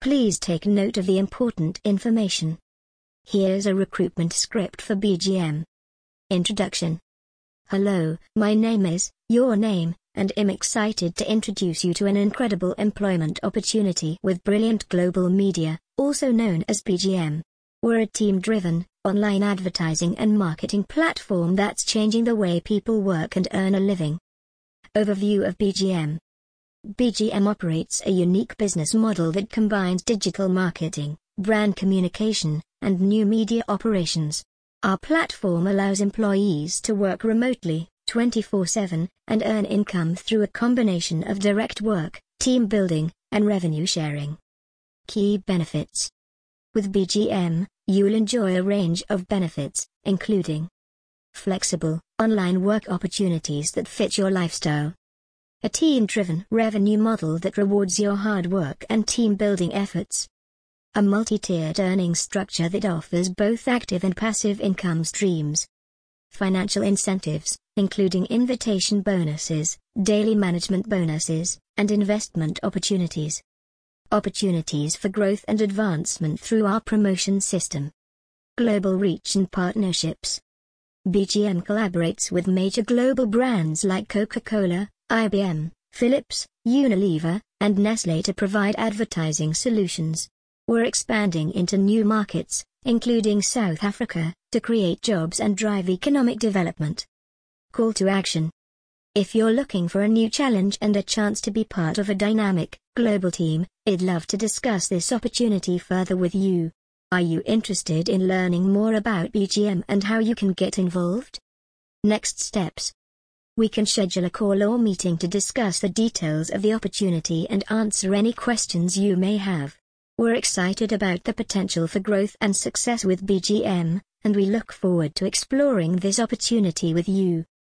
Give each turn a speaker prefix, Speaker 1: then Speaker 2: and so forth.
Speaker 1: Please take note of the important information. Here's a recruitment script for BGM. Introduction. Hello, my name is, your name, and I'm excited to introduce you to an incredible employment opportunity with Brilliant Global Media, also known as BGM. We're a team-driven, online advertising and marketing platform that's changing the way people work and earn a living. Overview of BGM. BGM operates a unique business model that combines digital marketing, brand communication, and new media operations. Our platform allows employees to work remotely, 24/7, and earn income through a combination of direct work, team building, and revenue sharing. Key benefits. With BGM, you'll enjoy a range of benefits, including flexible, online work opportunities that fit your lifestyle, a team-driven revenue model that rewards your hard work and team-building efforts, a multi-tiered earning structure that offers both active and passive income streams, financial incentives, including invitation bonuses, daily management bonuses, and investment opportunities. Opportunities for growth and advancement through our promotion system. Global reach and partnerships. BGM collaborates with major global brands like Coca-Cola, IBM, Philips, Unilever, and Nestlé to provide advertising solutions. We're expanding into new markets, including South Africa, to create jobs and drive economic development. Call to action. If you're looking for a new challenge and a chance to be part of a dynamic, global team, I'd love to discuss this opportunity further with you. Are you interested in learning more about BGM and how you can get involved? Next steps. We can schedule a call or meeting to discuss the details of the opportunity and answer any questions you may have. We're excited about the potential for growth and success with BGM, and we look forward to exploring this opportunity with you.